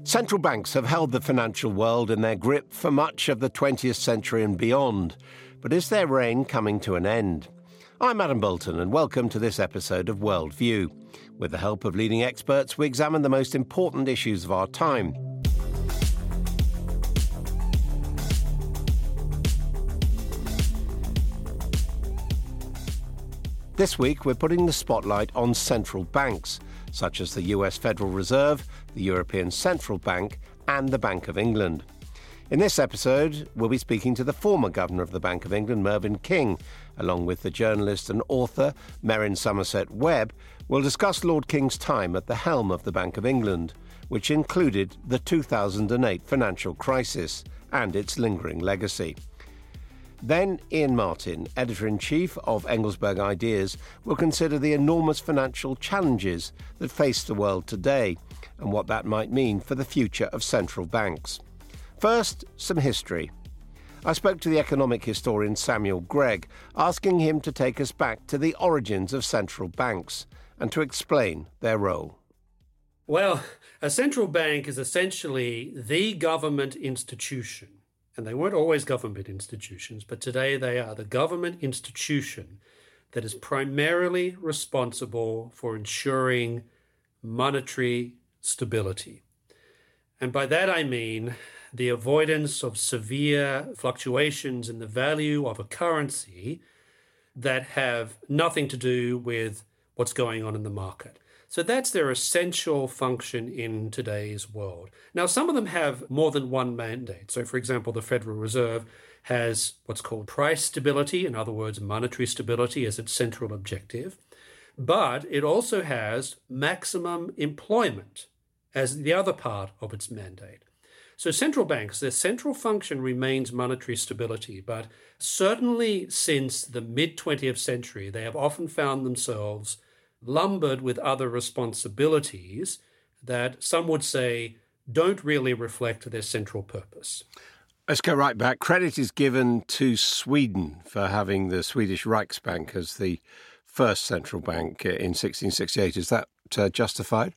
Central banks have held the financial world in their grip for much of the 20th century and beyond. But is their reign coming to an end? I'm Adam Bolton and welcome to this episode of Worldview. With the help of leading experts, we examine the most important issues of our time. This week, we're putting the spotlight on central banks, such as the US Federal Reserve, the European Central Bank, and the Bank of England. In this episode, we'll be speaking to the former Governor of the Bank of England, Mervyn King, along with the journalist and author, Merryn Somerset Webb. We'll discuss Lord King's time at the helm of the Bank of England, which included the 2008 financial crisis and its lingering legacy. Then Ian Martin, Editor-in-Chief of Engelsberg Ideas, will consider the enormous financial challenges that face the world today and what that might mean for the future of central banks. First, some history. I spoke to the economic historian Samuel Gregg, asking him to take us back to the origins of central banks and to explain their role. Well, a central bank is essentially the government institution. And they weren't always government institutions, but today they are the government institution that is primarily responsible for ensuring monetary stability. And by that I mean the avoidance of severe fluctuations in the value of a currency that have nothing to do with what's going on in the market. So that's their essential function in today's world. Now, some of them have more than one mandate. So, for example, the Federal Reserve has what's called price stability, in other words, monetary stability as its central objective. But it also has maximum employment as the other part of its mandate. So central banks, their central function remains monetary stability, but certainly since the mid-20th century, they have often found themselves lumbered with other responsibilities that some would say don't really reflect their central purpose. Let's go right back. Credit is given to Sweden for having the Swedish Riksbank as the first central bank in 1668. Is that justified?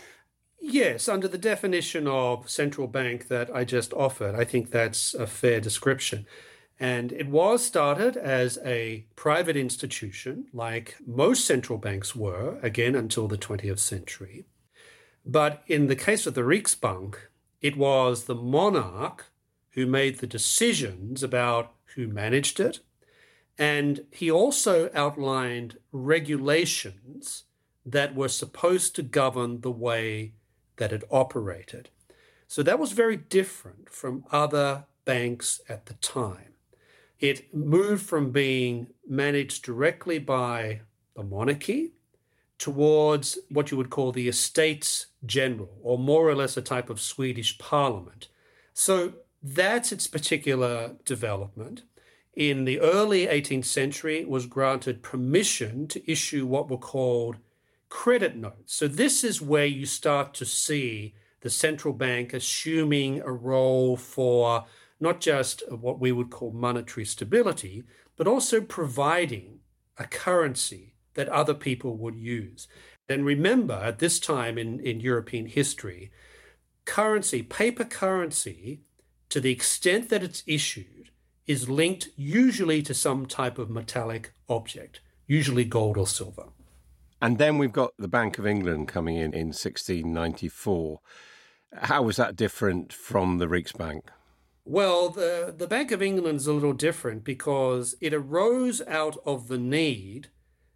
Yes, under the definition of central bank that I just offered, I think that's a fair description. And it was started as a private institution, like most central banks were, again, until the 20th century. But in the case of the Riksbank, it was the monarch who made the decisions about who managed it. And he also outlined regulations that were supposed to govern the way that it operated. So that was very different from other banks at the time. It moved from being managed directly by the monarchy towards what you would call the Estates General, or more or less a type of Swedish parliament. So that's its particular development. In the early 18th century, it was granted permission to issue what were called credit notes. So this is where you start to see the central bank assuming a role for not just what we would call monetary stability, but also providing a currency that other people would use. And remember, at this time in European history, currency, paper currency, to the extent that it's issued, is linked usually to some type of metallic object, usually gold or silver. And then we've got the Bank of England coming in 1694. How was that different from the Riksbank? Well, the Bank of England is a little different because it arose out of the need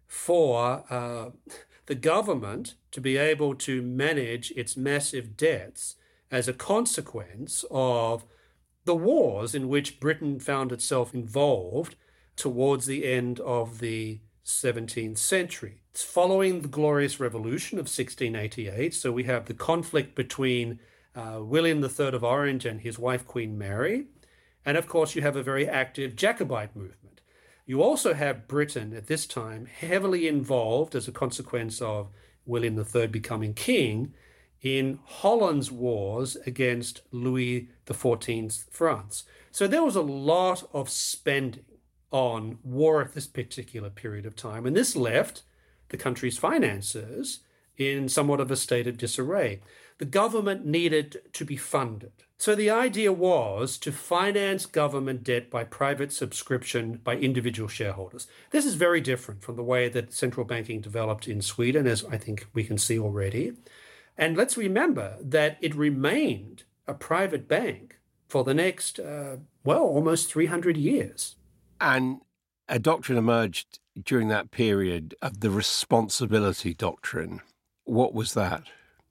for the government to be able to manage its massive debts as a consequence of the wars in which Britain found itself involved towards the end of the 17th century. It's following the Glorious Revolution of 1688, so we have the conflict between William III of Orange and his wife, Queen Mary. And of course, you have a very active Jacobite movement. You also have Britain at this time heavily involved as a consequence of William III becoming king in Holland's wars against Louis XIV's France. So there was a lot of spending on war at this particular period of time. And this left the country's finances in somewhat of a state of disarray. The government needed to be funded. So the idea was to finance government debt by private subscription by individual shareholders. This is very different from the way that central banking developed in Sweden, as I think we can see already. And let's remember that it remained a private bank for the next, almost 300 years. And a doctrine emerged during that period of the responsibility doctrine. What was that?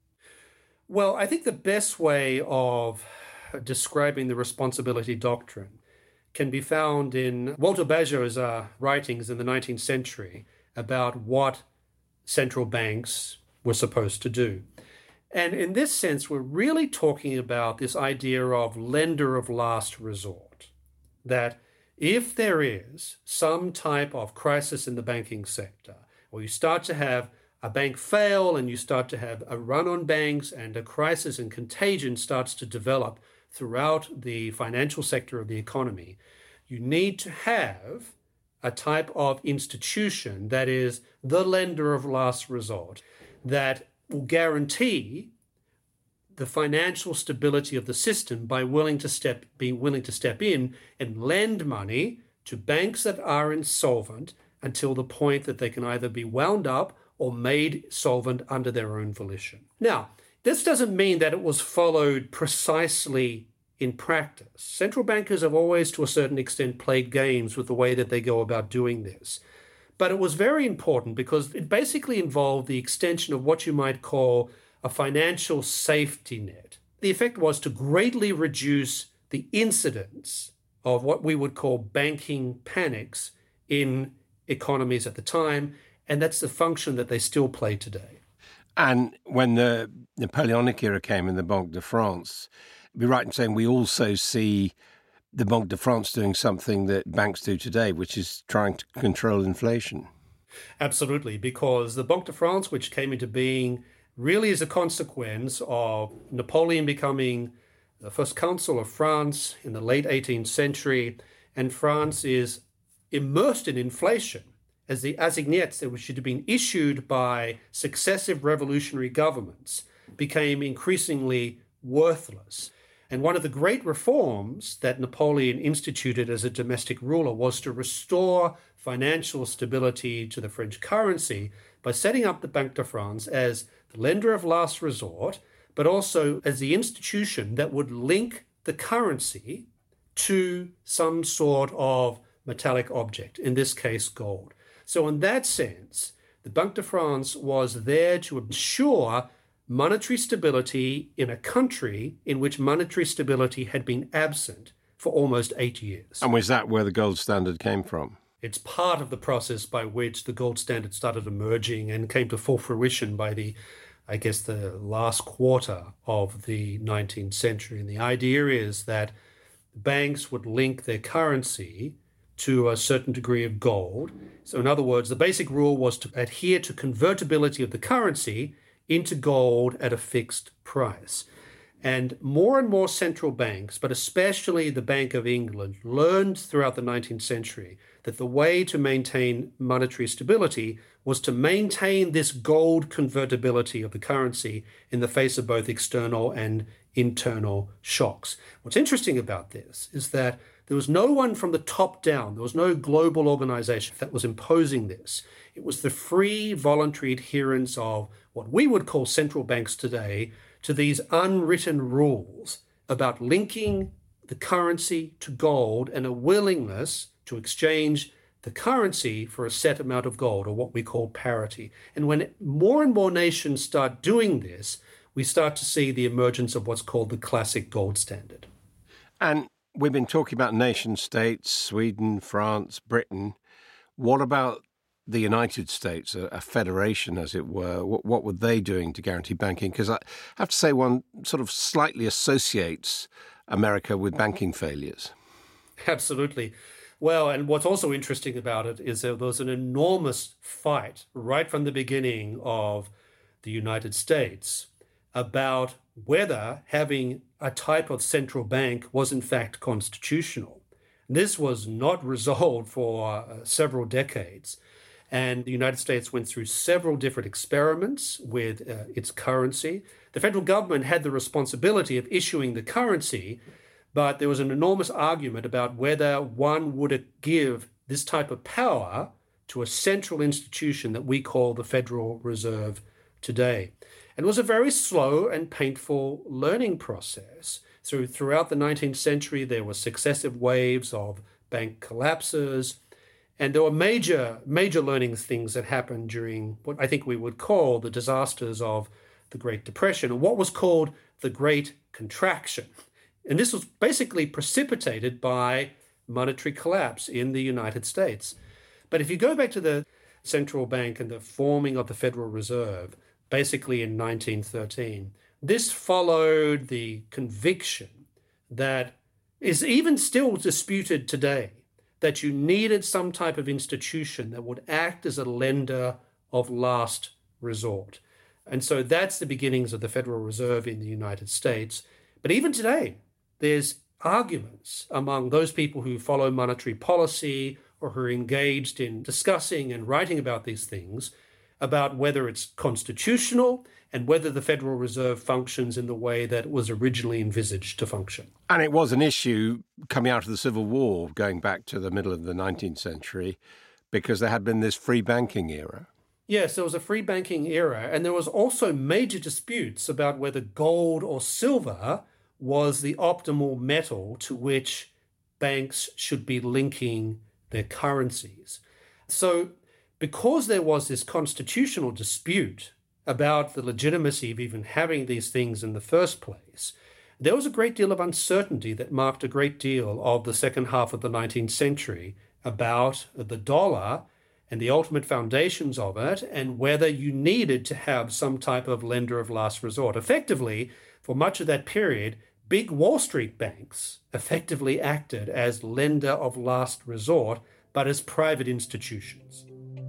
Well, I think the best way of describing the responsibility doctrine can be found in Walter Bagehot's writings in the 19th century about what central banks were supposed to do. And in this sense, we're really talking about this idea of lender of last resort, that if there is some type of crisis in the banking sector, or you start to have a bank fail and you start to have a run on banks and a crisis and contagion starts to develop throughout the financial sector of the economy, you need to have a type of institution that is the lender of last resort that will guarantee the financial stability of the system by being willing to step in and lend money to banks that are insolvent until the point that they can either be wound up or made solvent under their own volition. Now, this doesn't mean that it was followed precisely in practice. Central bankers have always, to a certain extent, played games with the way that they go about doing this. But it was very important because it basically involved the extension of what you might call a financial safety net. The effect was to greatly reduce the incidence of what we would call banking panics in economies at the time, and that's the function that they still play today. And when the Napoleonic era came in the Banque de France, it'd be right in saying we also see the Banque de France doing something that banks do today, which is trying to control inflation. Absolutely, because the Banque de France, which came into being really is a consequence of Napoleon becoming the first consul of France in the late 18th century, and France is immersed in inflation as the assignats, which had been issued by successive revolutionary governments, became increasingly worthless. And one of the great reforms that Napoleon instituted as a domestic ruler was to restore financial stability to the French currency by setting up the Banque de France as the lender of last resort, but also as the institution that would link the currency to some sort of metallic object, in this case, gold. So in that sense, the Banque de France was there to ensure monetary stability in a country in which monetary stability had been absent for almost 8 years. And was that where the gold standard came from? It's part of the process by which the gold standard started emerging and came to full fruition by the last quarter of the 19th century. And the idea is that banks would link their currency to a certain degree of gold. So in other words, the basic rule was to adhere to convertibility of the currency into gold at a fixed price. And more central banks, but especially the Bank of England, learned throughout the 19th century that the way to maintain monetary stability was to maintain this gold convertibility of the currency in the face of both external and internal shocks. What's interesting about this is that there was no one from the top down, there was no global organization that was imposing this. It was the free, voluntary adherence of what we would call central banks today to these unwritten rules about linking the currency to gold and a willingness to exchange the currency for a set amount of gold, or what we call parity. And when more and more nations start doing this, we start to see the emergence of what's called the classic gold standard. And we've been talking about nation states, Sweden, France, Britain. What about the United States, a federation, as it were? What were they doing to guarantee banking? Because I have to say one sort of slightly associates America with banking failures. Absolutely. Well, and what's also interesting about it is there was an enormous fight right from the beginning of the United States about whether having a type of central bank was in fact constitutional. This was not resolved for several decades. And the United States went through several different experiments with its currency. The federal government had the responsibility of issuing the currency, but there was an enormous argument about whether one would give this type of power to a central institution that we call the Federal Reserve today. And it was a very slow and painful learning process. So throughout the 19th century, there were successive waves of bank collapses, and there were major learning things that happened during what I think we would call the disasters of the Great Depression, and what was called the Great Contraction. And this was basically precipitated by monetary collapse in the United States. But if you go back to the central bank and the forming of the Federal Reserve, basically in 1913, this followed the conviction that is even still disputed today, that you needed some type of institution that would act as a lender of last resort. And so that's the beginnings of the Federal Reserve in the United States. But even today, there's arguments among those people who follow monetary policy or who are engaged in discussing and writing about these things, about whether it's constitutional and whether the Federal Reserve functions in the way that was originally envisaged to function. And it was an issue coming out of the Civil War, going back to the middle of the 19th century, because there had been this free banking era. Yes, there was a free banking era, and there was also major disputes about whether gold or silver was the optimal metal to which banks should be linking their currencies. So because there was this constitutional dispute about the legitimacy of even having these things in the first place, there was a great deal of uncertainty that marked a great deal of the second half of the 19th century about the dollar and the ultimate foundations of it, and whether you needed to have some type of lender of last resort. Effectively, for much of that period, big Wall Street banks effectively acted as lender of last resort, but as private institutions.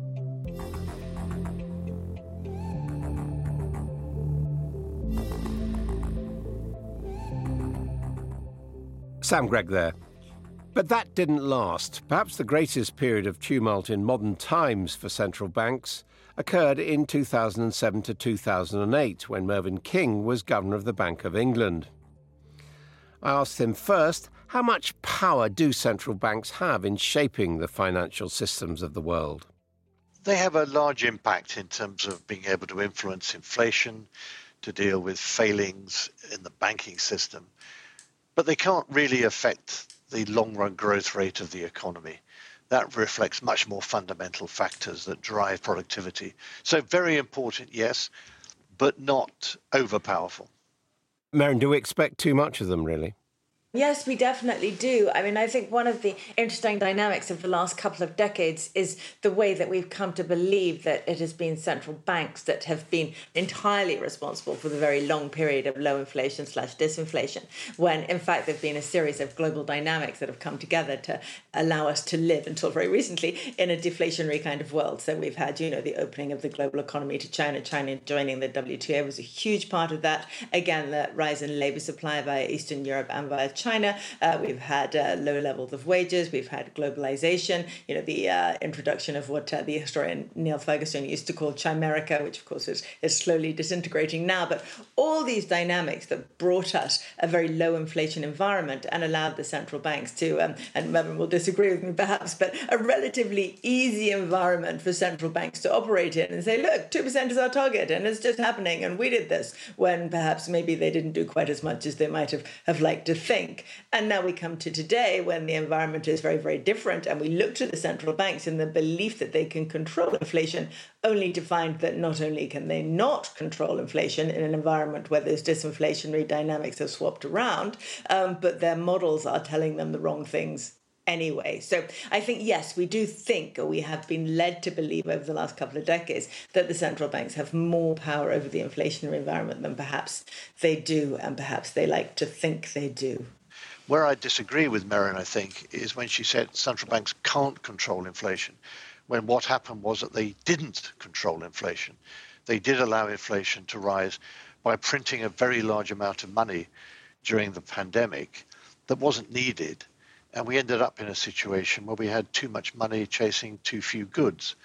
Sam Gregg there. But that didn't last. Perhaps the greatest period of tumult in modern times for central banks occurred in 2007 to 2008, when Mervyn King was Governor of the Bank of England. I asked him first, how much power do central banks have in shaping the financial systems of the world? They have a large impact in terms of being able to influence inflation, to deal with failings in the banking system, but they can't really affect the long-run growth rate of the economy. That reflects much more fundamental factors that drive productivity. So very important, yes, but not overpowerful. Merryn, do we expect too much of them, really? Yes, we definitely do. I mean, I think one of the interesting dynamics of the last couple of decades is the way that we've come to believe that it has been central banks that have been entirely responsible for the very long period of low inflation / disinflation, when in fact there've been a series of global dynamics that have come together to allow us to live until very recently in a deflationary kind of world. So we've had, the opening of the global economy to China. China joining the WTO was a huge part of that. Again, the rise in labor supply via Eastern Europe and via China. We've had low levels of wages. We've had globalization, the introduction of what the historian Neil Ferguson used to call chimerica, which of course is slowly disintegrating now. But all these dynamics that brought us a very low inflation environment and allowed the central banks to, and Mervyn will disagree with me perhaps, but a relatively easy environment for central banks to operate in and say, look, 2% is our target and it's just happening and we did this, when perhaps maybe they didn't do quite as much as they might have liked to think. And now we come to today when the environment is very, very different, and we look to the central banks in the belief that they can control inflation, only to find that not only can they not control inflation in an environment where those disinflationary dynamics have swapped around, but their models are telling them the wrong things anyway. So I think, yes, we do think, or we have been led to believe over the last couple of decades, that the central banks have more power over the inflationary environment than perhaps they do, and perhaps they like to think they do. Where I disagree with Merryn, I think, is when she said central banks can't control inflation, when what happened was that they didn't control inflation. They did allow inflation to rise by printing a very large amount of money during the pandemic that wasn't needed. And we ended up in a situation where we had too much money chasing too few goods.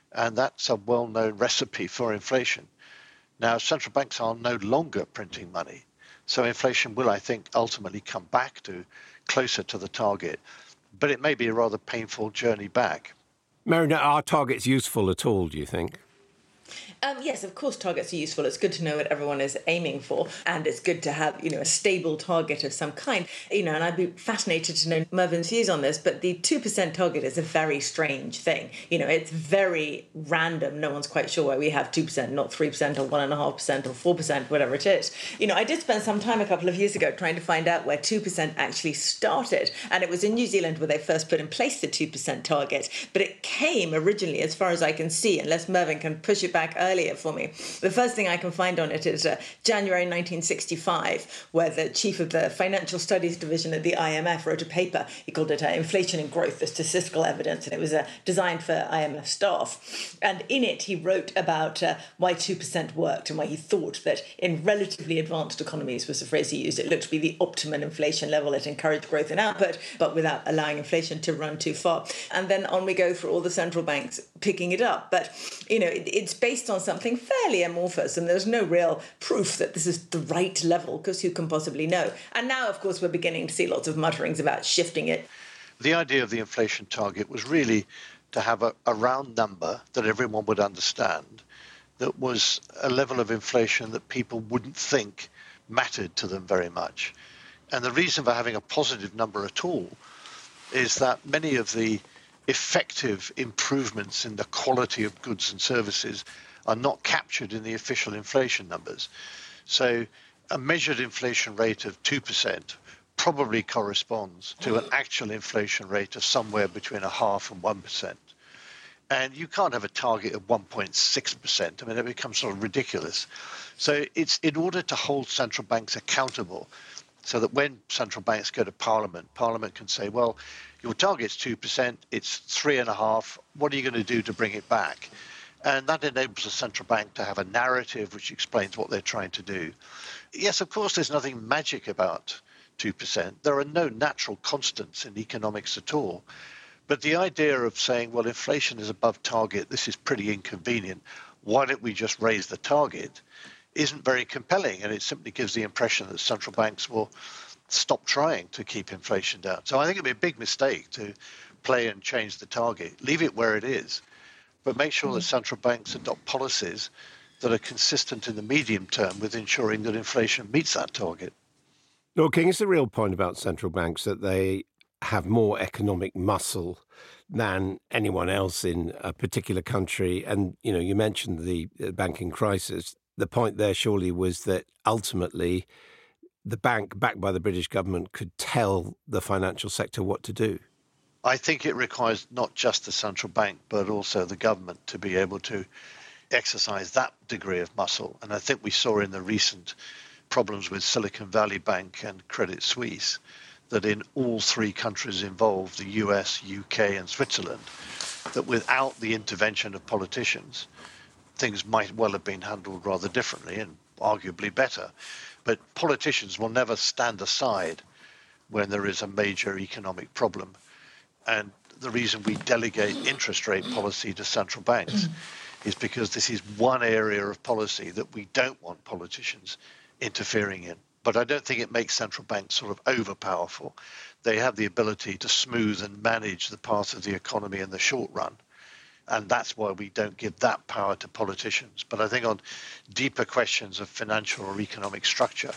And that's a well-known recipe for inflation. Now, central banks are no longer printing money. So inflation will, I think, ultimately come back to closer to the target. But it may be a rather painful journey back. Marion, are targets useful at all, do you think? Yes, of course, targets are useful. It's good to know what everyone is aiming for, and it's good to have, a stable target of some kind. And I'd be fascinated to know Mervyn's views on this, but the 2% target is a very strange thing. It's very random. No one's quite sure why we have 2%, not 3% or 1.5% or 4%, whatever it is. I did spend some time a couple of years ago trying to find out where 2% actually started, and it was in New Zealand where they first put in place the 2% target, but it came originally, as far as I can see, unless Mervyn can push it back earlier for me. The first thing I can find on it is January 1965, where the chief of the Financial Studies Division at the IMF wrote a paper. He called it Inflation and Growth, the Statistical Evidence, and it was designed for IMF staff. And in it, he wrote about why 2% worked and why he thought that in relatively advanced economies, was the phrase he used, it looked to be the optimum inflation level. It encouraged growth in output, but without allowing inflation to run too far. And then on we go through all the central banks picking it up. But, it's based on something fairly amorphous, and there's no real proof that this is the right level, because who can possibly know? And now, of course, we're beginning to see lots of mutterings about shifting it. The idea of the inflation target was really to have a round number that everyone would understand, that was a level of inflation that people wouldn't think mattered to them very much. And the reason for having a positive number at all is that many of the effective improvements in the quality of goods and services are not captured in the official inflation numbers. So a measured inflation rate of 2% probably corresponds to an actual inflation rate of somewhere between 0.5% and 1%. And you can't have a target of 1.6%. I mean, it becomes sort of ridiculous. So it's in order to hold central banks accountable, so that when central banks go to Parliament, Parliament can say, well, your target's 2%, it's 3.5%. What are you going to do to bring it back? And that enables the central bank to have a narrative which explains what they're trying to do. Yes, of course, there's nothing magic about 2%. There are no natural constants in economics at all. But the idea of saying, well, inflation is above target, this is pretty inconvenient, why don't we just raise the target, isn't very compelling. And it simply gives the impression that central banks will stop trying to keep inflation down. So I think it'd be a big mistake to play and change the target, leave it where it is, but make sure that central banks adopt policies that are consistent in the medium term with ensuring that inflation meets that target. Lord King, is the real point about central banks that they have more economic muscle than anyone else in a particular country? And, you mentioned the banking crisis. The point there surely was that ultimately the bank, backed by the British government, could tell the financial sector what to do. I think it requires not just the central bank, but also the government to be able to exercise that degree of muscle. And I think we saw in the recent problems with Silicon Valley Bank and Credit Suisse that in all three countries involved, the US, UK and Switzerland, that without the intervention of politicians, things might well have been handled rather differently and arguably better. But politicians will never stand aside when there is a major economic problem. And the reason we delegate interest rate policy to central banks is because this is one area of policy that we don't want politicians interfering in. But I don't think it makes central banks sort of overpowerful. They have the ability to smooth and manage the path of the economy in the short run. And that's why we don't give that power to politicians. But I think on deeper questions of financial or economic structure,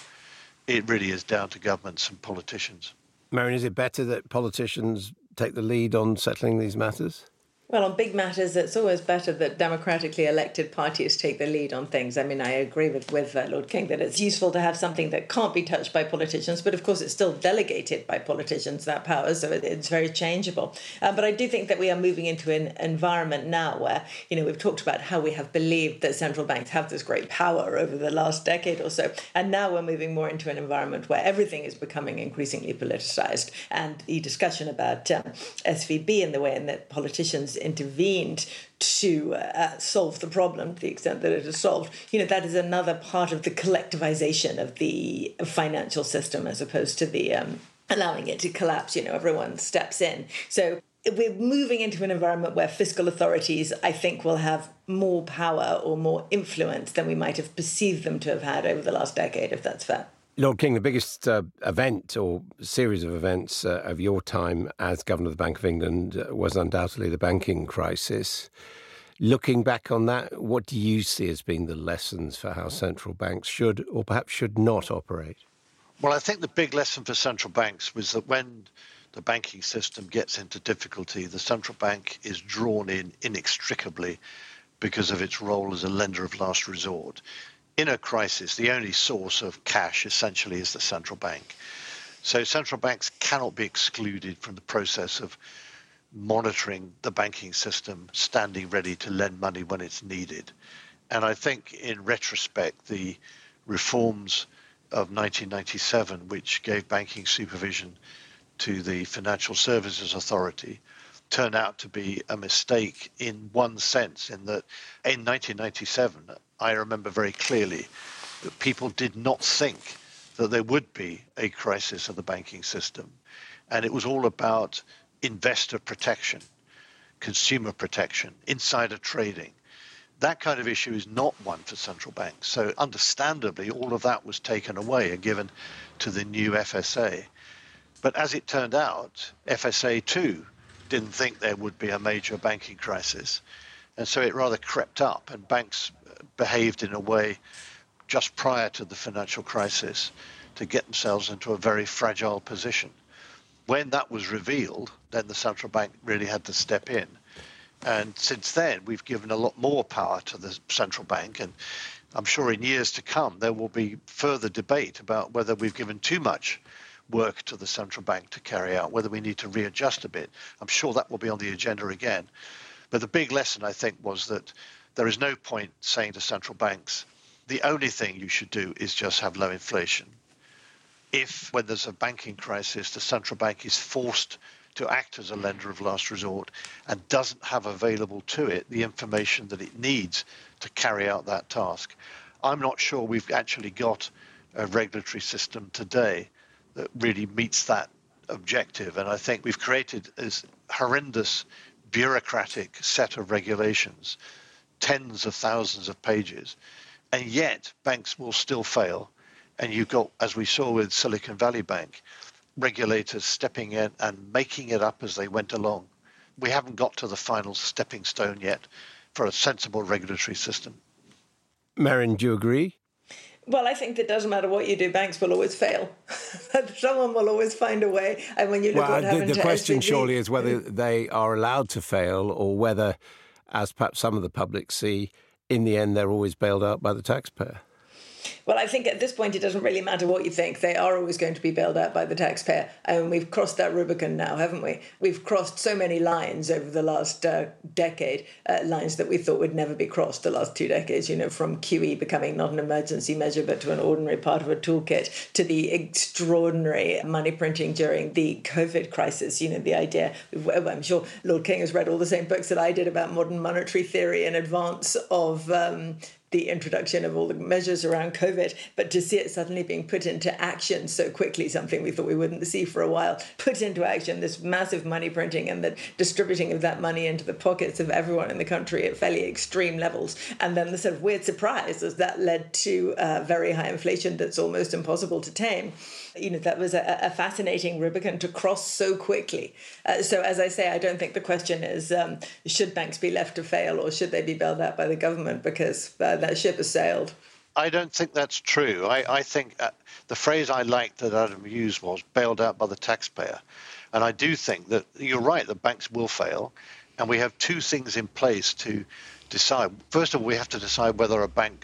it really is down to governments and politicians. Marion, is it better that politicians take the lead on settling these matters? Well, on big matters, it's always better that democratically elected parties take the lead on things. I mean, I agree with Lord King that it's useful to have something that can't be touched by politicians, but of course it's still delegated by politicians, that power, so it's very changeable. But I do think that we are moving into an environment now where, we've talked about how we have believed that central banks have this great power over the last decade or so, and now we're moving more into an environment where everything is becoming increasingly politicized. And the discussion about SVB and the way in that politicians intervened to solve the problem to the extent that it is solved, that is another part of the collectivization of the financial system as opposed to the allowing it to collapse. Everyone steps in. So we're moving into an environment where fiscal authorities, I think, will have more power or more influence than we might have perceived them to have had over the last decade, if that's fair. Lord King, the biggest event or series of events of your time as Governor of the Bank of England was undoubtedly the banking crisis. Looking back on that, what do you see as being the lessons for how central banks should or perhaps should not operate? Well, I think the big lesson for central banks was that when the banking system gets into difficulty, the central bank is drawn in inextricably because of its role as a lender of last resort. In a crisis, the only source of cash essentially is the central bank. So central banks cannot be excluded from the process of monitoring the banking system, standing ready to lend money when it's needed. And I think in retrospect, the reforms of 1997, which gave banking supervision to the Financial Services Authority, turned out to be a mistake in one sense, in that in 1997, I remember very clearly that people did not think that there would be a crisis of the banking system. And it was all about investor protection, consumer protection, insider trading. That kind of issue is not one for central banks. So understandably, all of that was taken away and given to the new FSA. But as it turned out, FSA too didn't think there would be a major banking crisis. And so it rather crept up, and banks behaved in a way just prior to the financial crisis to get themselves into a very fragile position. When that was revealed, then the central bank really had to step in. And since then, we've given a lot more power to the central bank. And I'm sure in years to come, there will be further debate about whether we've given too much work to the central bank to carry out, whether we need to readjust a bit. I'm sure that will be on the agenda again. But the big lesson, I think, was that there is no point saying to central banks, the only thing you should do is just have low inflation. If, when there's a banking crisis, the central bank is forced to act as a lender of last resort and doesn't have available to it the information that it needs to carry out that task, I'm not sure we've actually got a regulatory system today that really meets that objective. And I think we've created this horrendous bureaucratic set of regulations, tens of thousands of pages, and yet banks will still fail. And you've got, as we saw with Silicon Valley Bank, regulators stepping in and making it up as they went along. We haven't got to the final stepping stone yet for a sensible regulatory system. Marion, do you agree? Well, I think that doesn't matter what you do, banks will always fail. Someone will always find a way. And when you look at what happened to the question SVB, surely is whether they are allowed to fail, or whether, as perhaps some of the public see, in the end they're always bailed out by the taxpayer. Well, I think at this point it doesn't really matter what you think. They are always going to be bailed out by the taxpayer. And we've crossed that Rubicon now, haven't we? We've crossed so many lines over the last decade, lines that we thought would never be crossed the last 2 decades, from QE becoming not an emergency measure but to an ordinary part of a toolkit, to the extraordinary money printing during the COVID crisis. The idea, I'm sure Lord King has read all the same books that I did about modern monetary theory in advance of the introduction of all the measures around COVID, but to see it suddenly being put into action so quickly, something we thought we wouldn't see for a while, put into action, this massive money printing and the distributing of that money into the pockets of everyone in the country at fairly extreme levels. And then the sort of weird surprise as that led to very high inflation that's almost impossible to tame. That was a fascinating Rubicon to cross so quickly. So as I say, I don't think the question is, should banks be left to fail or should they be bailed out by the government, because that ship has sailed. I don't think that's true. I think the phrase I liked that Adam used was bailed out by the taxpayer. And I do think that you're right, that banks will fail. And we have two things in place to decide. First of all, we have to decide whether a bank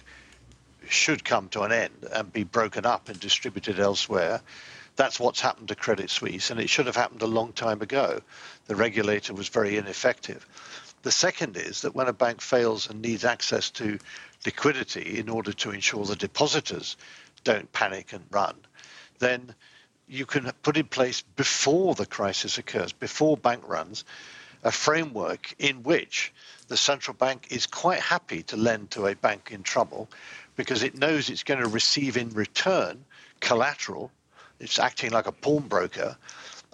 should come to an end and be broken up and distributed elsewhere. That's what's happened to Credit Suisse, and it should have happened a long time ago. The regulator was very ineffective. The second is that when a bank fails and needs access to liquidity in order to ensure the depositors don't panic and run, then you can put in place before the crisis occurs, before bank runs, a framework in which the central bank is quite happy to lend to a bank in trouble because it knows it's going to receive in return collateral. It's acting like a pawnbroker,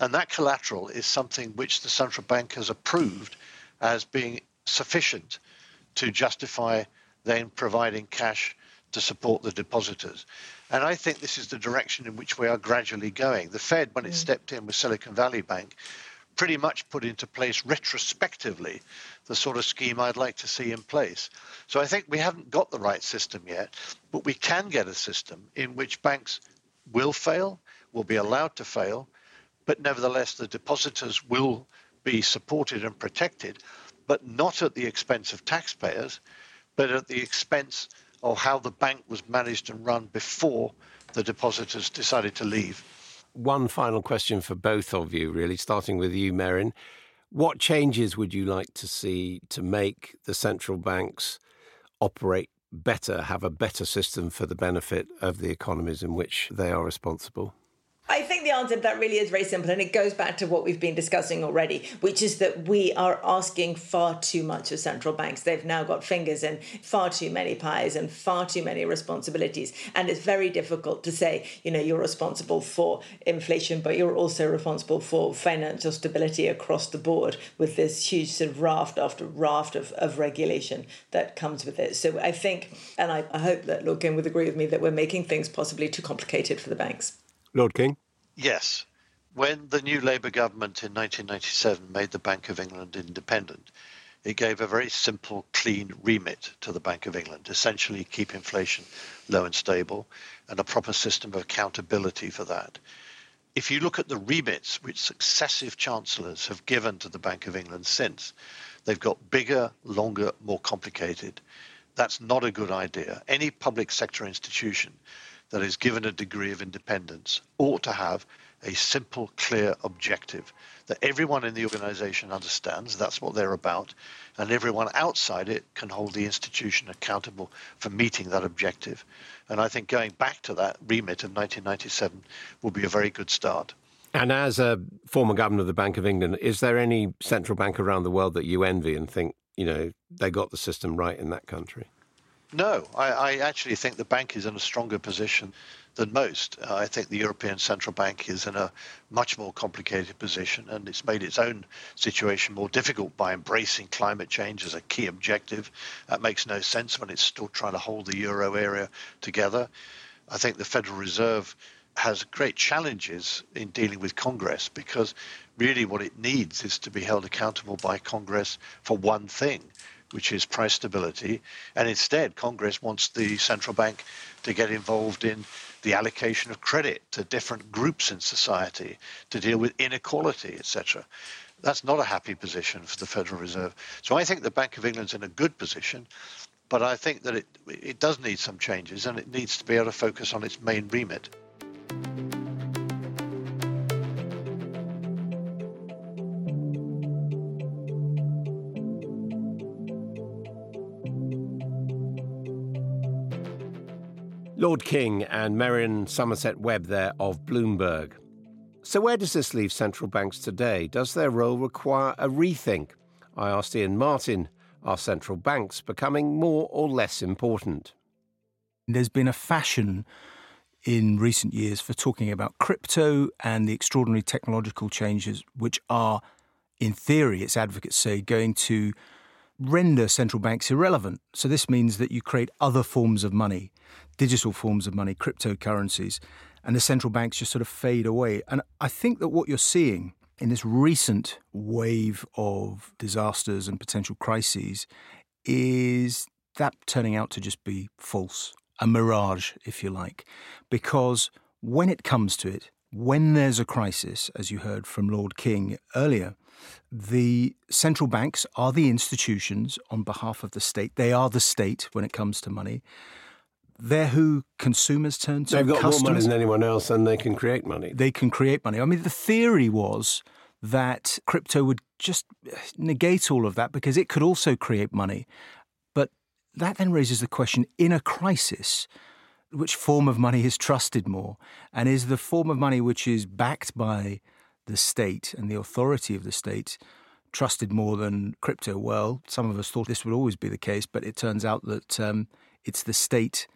And that collateral is something which the central bank has approved as being sufficient to justify then providing cash to support the depositors. And I think this is the direction in which we are gradually going. The Fed, when it stepped in with Silicon Valley Bank, pretty much put into place retrospectively the sort of scheme I'd like to see in place. So I think we haven't got the right system yet, but we can get a system in which banks will fail, will be allowed to fail, but nevertheless the depositors will be supported and protected, but not at the expense of taxpayers, but at the expense of how the bank was managed and run before the depositors decided to leave. One final question for both of you, really, starting with you, Merryn. What changes would you like to see to make the central banks operate better, have a better system for the benefit of the economies in which they are responsible? I think the answer to that really is very simple, and it goes back to what we've been discussing already, which is that we are asking far too much of central banks. They've now got fingers in far too many pies and far too many responsibilities. And it's very difficult to say, you're responsible for inflation, but you're also responsible for financial stability across the board with this huge sort of raft after raft of regulation that comes with it. So I think, and I hope that Lord King would agree with me, that we're making things possibly too complicated for the banks. Lord King? Yes. When the new Labour government in 1997 made the Bank of England independent, it gave a very simple, clean remit to the Bank of England, essentially keep inflation low and stable, and a proper system of accountability for that. If you look at the remits which successive chancellors have given to the Bank of England since, they've got bigger, longer, more complicated. That's not a good idea. Any public sector institution that is given a degree of independence ought to have a simple, clear objective that everyone in the organisation understands that's what they're about, and everyone outside it can hold the institution accountable for meeting that objective. And I think going back to that remit of 1997 will be a very good start. And as a former governor of the Bank of England, is there any central bank around the world that you envy and think, they got the system right in that country? No, I actually think the bank is in a stronger position than most. I think the European Central Bank is in a much more complicated position, and it's made its own situation more difficult by embracing climate change as a key objective. That makes no sense when it's still trying to hold the euro area together. I think the Federal Reserve has great challenges in dealing with Congress, because really what it needs is to be held accountable by Congress for one thing, which is price stability. And instead, Congress wants the central bank to get involved in the allocation of credit to different groups in society, to deal with inequality, etc. That's not a happy position for the Federal Reserve. So I think the Bank of England's in a good position, but I think that it does need some changes, and it needs to be able to focus on its main remit. Lord King and Merryn Somerset-Webb there of Bloomberg. So where does this leave central banks today? Does their role require a rethink? I asked Ian Martin, are central banks becoming more or less important? There's been a fashion in recent years for talking about crypto and the extraordinary technological changes which are, in theory, its advocates say, going to render central banks irrelevant. So this means that you create other forms of money, digital forms of money, cryptocurrencies, and the central banks just sort of fade away. And I think that what you're seeing in this recent wave of disasters and potential crises is that turning out to just be false, a mirage, if you like. Because when it comes to it, when there's a crisis, as you heard from Lord King earlier, the central banks are the institutions on behalf of the state. They are the state when it comes to money. They're who consumers turn to. They've got customers. more money than anyone else, and they can create money. They can create money. I mean, the theory was that crypto would just negate all of that because it could also create money. But that then raises the question, in a crisis, which form of money is trusted more? And is the form of money which is backed by the state and the authority of the state trusted more than crypto? Well, some of us thought this would always be the case, but it turns out that it's the state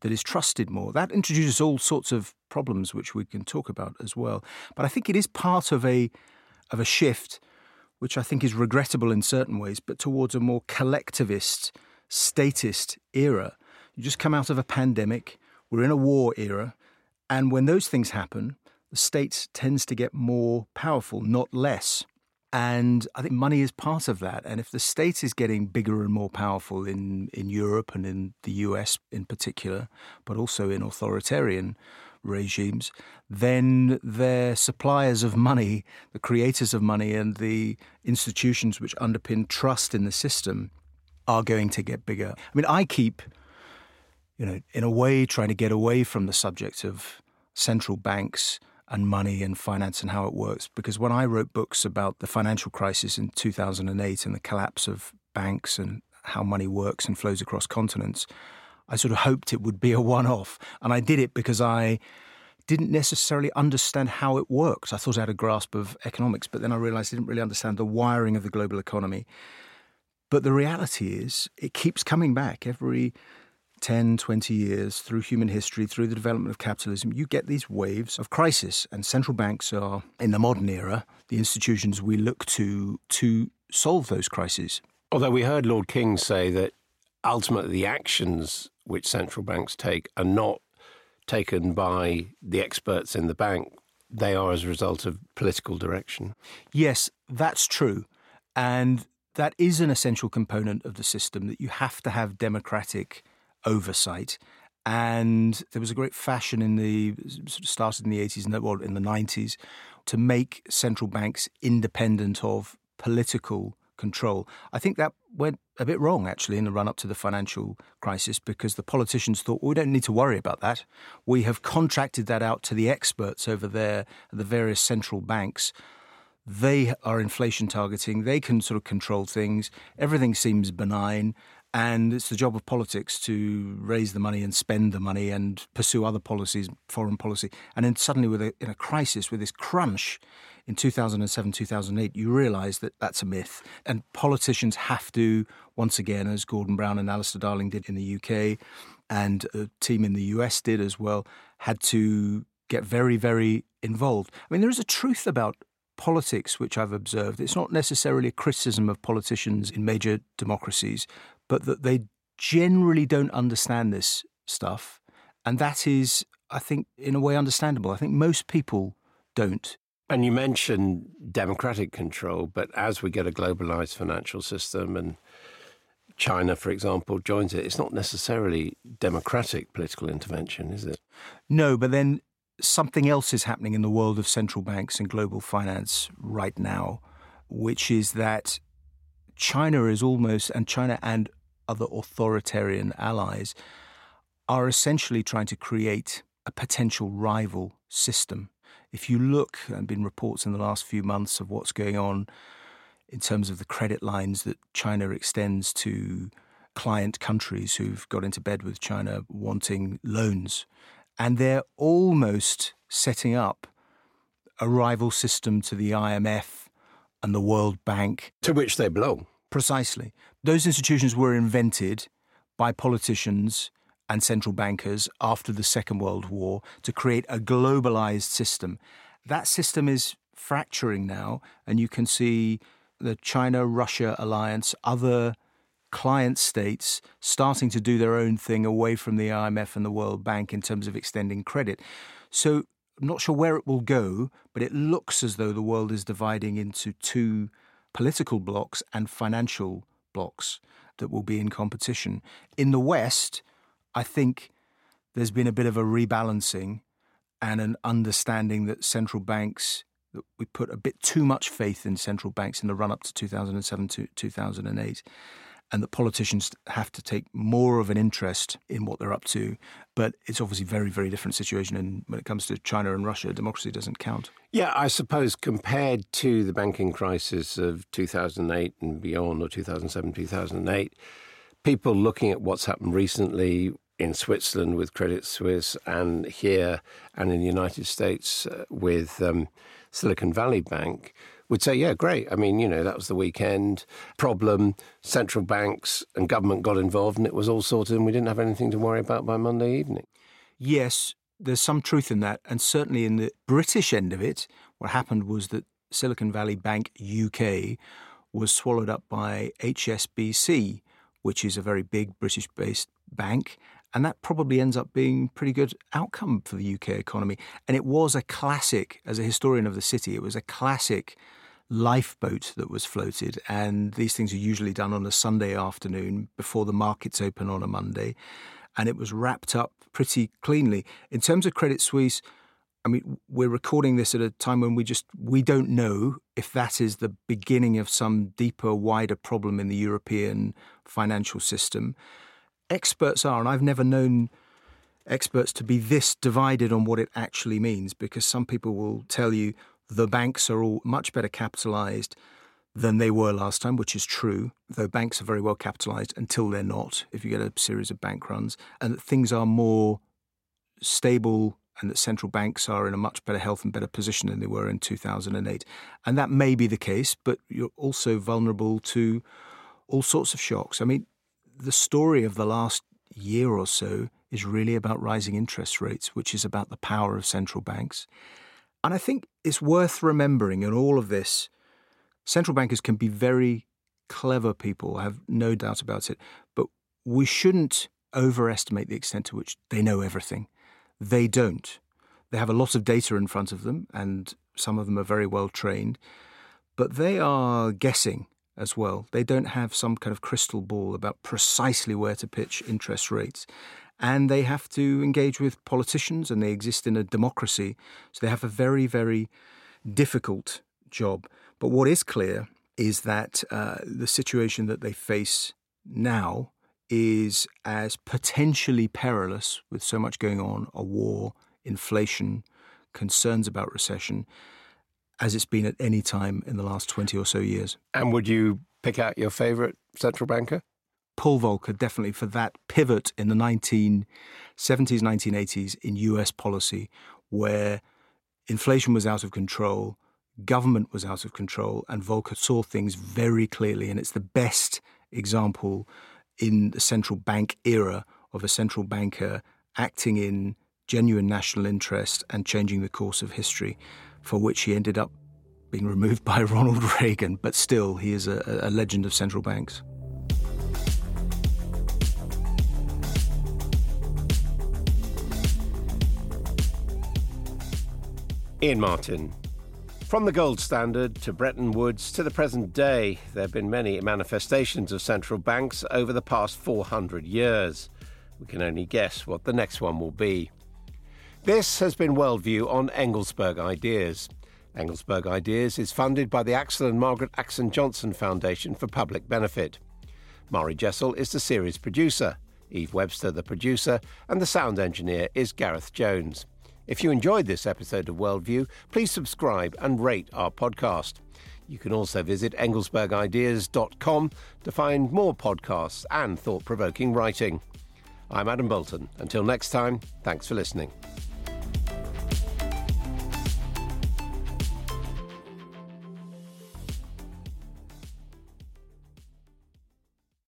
that is trusted more. That introduces all sorts of problems which we can talk about as well. But I think it is part of a shift, which I think is regrettable in certain ways, but towards a more collectivist, statist era. You just come out of a pandemic, we're in a war era, and when those things happen, the state tends to get more powerful, not less. And I think money is part of that. And if the state is getting bigger and more powerful in Europe and in the US in particular, but also in authoritarian regimes, then their suppliers of money, the creators of money and the institutions which underpin trust in the system are going to get bigger. I mean, I keep, in a way, trying to get away from the subject of central banks and money and finance and how it works. Because when I wrote books about the financial crisis in 2008 and the collapse of banks and how money works and flows across continents, I sort of hoped it would be a one-off. And I did it because I didn't necessarily understand how it worked. I thought I had a grasp of economics, but then I realized I didn't really understand the wiring of the global economy. But the reality is it keeps coming back every 10, 20 years through human history, through the development of capitalism. You get these waves of crisis, and central banks are, in the modern era, the institutions we look to solve those crises. Although we heard Lord King say that ultimately the actions which central banks take are not taken by the experts in the bank. They are as a result of political direction. Yes, that's true. And that is an essential component of the system, that you have to have democratic oversight. And there was a great fashion started in the 80s and in the 90s to make central banks independent of political control. I think that went a bit wrong, actually, in the run-up to the financial crisis, because the politicians thought, well, we don't need to worry about that. We have contracted that out to the experts over there, the various central banks. They are inflation targeting. They can sort of control things. Everything seems benign. And it's the job of politics to raise the money and spend the money and pursue other policies, foreign policy. And then suddenly in a crisis, with this crunch in 2007, 2008, you realise that that's a myth. And politicians have to, once again, as Gordon Brown and Alistair Darling did in the UK, and a team in the US did as well, had to get very, very involved. I mean, there is a truth about politics which I've observed. It's not necessarily a criticism of politicians in major democracies, but that they generally don't understand this stuff. And that is, I think, in a way understandable. I think most people don't. And you mentioned democratic control, but as we get a globalized financial system and China, for example, joins it, it's not necessarily democratic political intervention, is it? No, but then something else is happening in the world of central banks and global finance right now, which is that China and other authoritarian allies are essentially trying to create a potential rival system. If you look, there have been reports in the last few months of what's going on in terms of the credit lines that China extends to client countries who've got into bed with China wanting loans. And they're almost setting up a rival system to the IMF and the World Bank. To which they belong. Precisely. Those institutions were invented by politicians and central bankers after the Second World War to create a globalized system. That system is fracturing now, and you can see the China-Russia alliance, other client states starting to do their own thing away from the IMF and the World Bank in terms of extending credit. So I'm not sure where it will go, but it looks as though the world is dividing into two political blocks and financial blocks that will be in competition. In the West, I think there's been a bit of a rebalancing and an understanding that central banks, that we put a bit too much faith in central banks in the run-up to 2007 to 2008, and that politicians have to take more of an interest in what they're up to. But it's obviously a very, very different situation. And when it comes to China and Russia, democracy doesn't count. Yeah, I suppose compared to the banking crisis of 2008 and beyond, or 2007, 2008, people looking at what's happened recently in Switzerland with Credit Suisse and here and in the United States with Silicon Valley Bank would say, yeah, great. I mean, that was the weekend problem. Central banks and government got involved and it was all sorted and we didn't have anything to worry about by Monday evening. Yes, there's some truth in that. And certainly in the British end of it, what happened was that Silicon Valley Bank UK was swallowed up by HSBC, which is a very big British-based bank. And that probably ends up being a pretty good outcome for the UK economy. And it was a classic, as a historian of the city, it was a classic lifeboat that was floated. And these things are usually done on a Sunday afternoon before the markets open on a Monday. And it was wrapped up pretty cleanly. In terms of Credit Suisse, I mean, we're recording this at a time when we don't know if that is the beginning of some deeper, wider problem in the European financial system. Experts are, and I've never known experts to be this divided on what it actually means, because some people will tell you the banks are all much better capitalized than they were last time, which is true, though banks are very well capitalized until they're not, if you get a series of bank runs, and that things are more stable and that central banks are in a much better health and better position than they were in 2008. And that may be the case, but you're also vulnerable to all sorts of shocks. I mean, the story of the last year or so is really about rising interest rates, which is about the power of central banks. And I think it's worth remembering in all of this, central bankers can be very clever people, I have no doubt about it, but we shouldn't overestimate the extent to which they know everything. They don't. They have a lot of data in front of them, and some of them are very well trained, but they are guessing as well. They don't have some kind of crystal ball about precisely where to pitch interest rates. And they have to engage with politicians, and they exist in a democracy. So they have a very, very difficult job. But what is clear is that the situation that they face now is as potentially perilous, with so much going on, a war, inflation, concerns about recession, as it's been at any time in the last 20 or so years. And would you pick out your favourite central banker? Paul Volcker, definitely, for that pivot in the 1970s, 1980s in US policy, where inflation was out of control, government was out of control, and Volcker saw things very clearly. And it's the best example in the central bank era of a central banker acting in genuine national interest and changing the course of history, for which he ended up being removed by Ronald Reagan. But still, he is a legend of central banks. Ian Martin. From the gold standard to Bretton Woods to the present day, there have been many manifestations of central banks over the past 400 years. We can only guess what the next one will be. This has been Worldview on Engelsberg Ideas. Engelsberg Ideas is funded by the Axel and Margaret Axon Johnson Foundation for Public Benefit. Mari Jessel is the series producer, Eve Webster the producer, and the sound engineer is Gareth Jones. If you enjoyed this episode of Worldview, please subscribe and rate our podcast. You can also visit engelsbergideas.com to find more podcasts and thought-provoking writing. I'm Adam Bolton. Until next time, thanks for listening.